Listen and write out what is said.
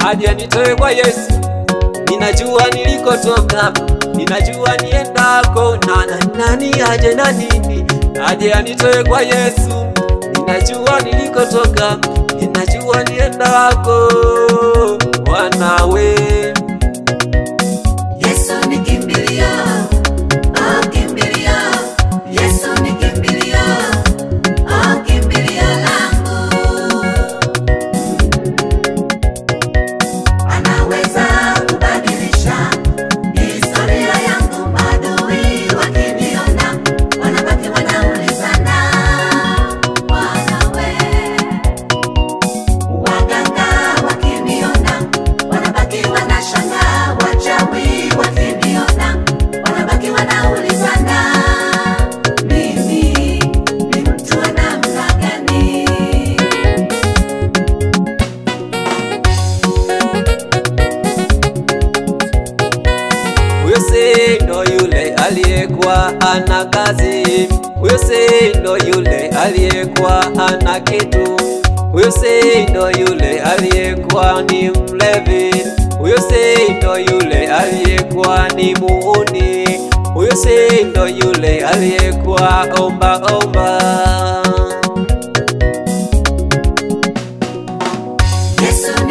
hadi anitoe kwa Yesu. Ninajua nilikotoka, ninajua niendako, na nani aje na nini, hadi anitoe kwa Yesu. Ninajua nilikotoka, ninajua niendako, wanawe. Yesu ni kimbilio, oh kimbilio, Yesu ni kimbilio, oh kimbilio langu. Anaweza kubadilisha historia yangu. Maadui wakiniona wanabaki wanaulizana, wanawe. Waganga wakiniona wanabaki wanashangaa. Wachawi wakiniona wanabaki wanaulizana, mimi ni mtu wa namna gani? Huyo si ndo yule aliyekuwa ana kazi, huyo si ndo yule aliyekuwa ana kitu, huyo si ndo yule aliyekuwa ni mlevi, huyo si ndo yule aliyekuwa ni muuni, huyo si ndo yule aliyekuwa omba omba. Yesu